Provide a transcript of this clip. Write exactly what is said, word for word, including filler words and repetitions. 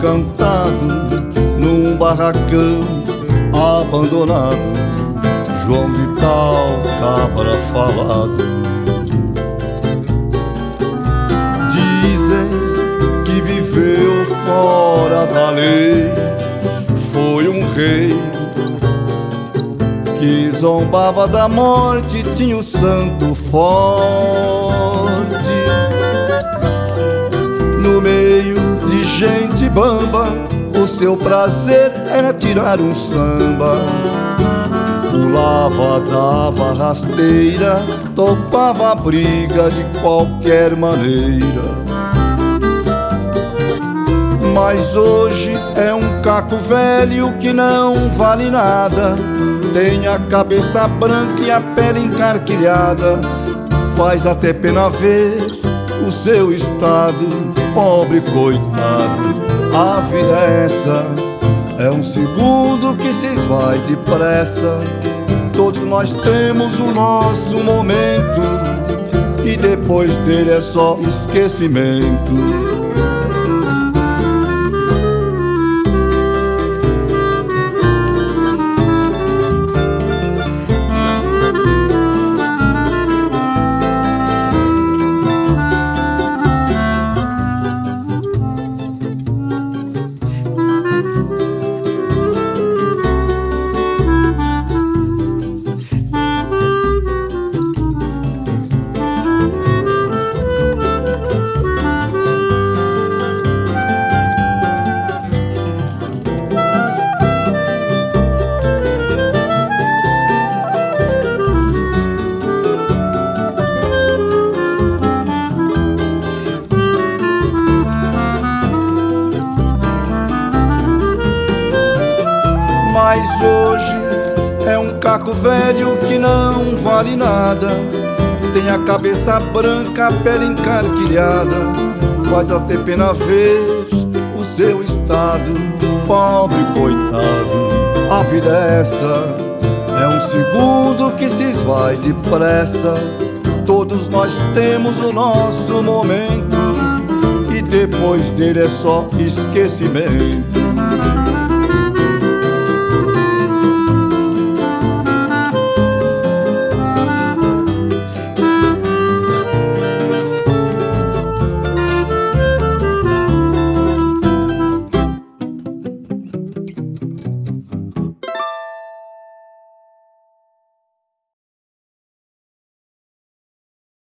cantado num barracão abandonado, João Vital cabra falado. Dizem que viveu fora da lei, foi um rei que zombava da morte, tinha o santo forte. No meio de gente bamba, o seu prazer era tirar um samba. Pulava, dava rasteira, topava a briga de qualquer maneira. Mas hoje é um caco velho que não vale nada, tem a cabeça branca e a pele encarquilhada. Faz até pena ver o seu estado, pobre coitado. A vida é essa, é um segundo que se esvai depressa. Todos nós temos o nosso momento, e depois dele é só esquecimento. Mas hoje é um caco velho que não vale nada, tem a cabeça branca, a pele encarquilhada. Faz até pena ver o seu estado, pobre coitado. A vida é essa, é um segundo que se esvai depressa. Todos nós temos o nosso momento, e depois dele é só esquecimento.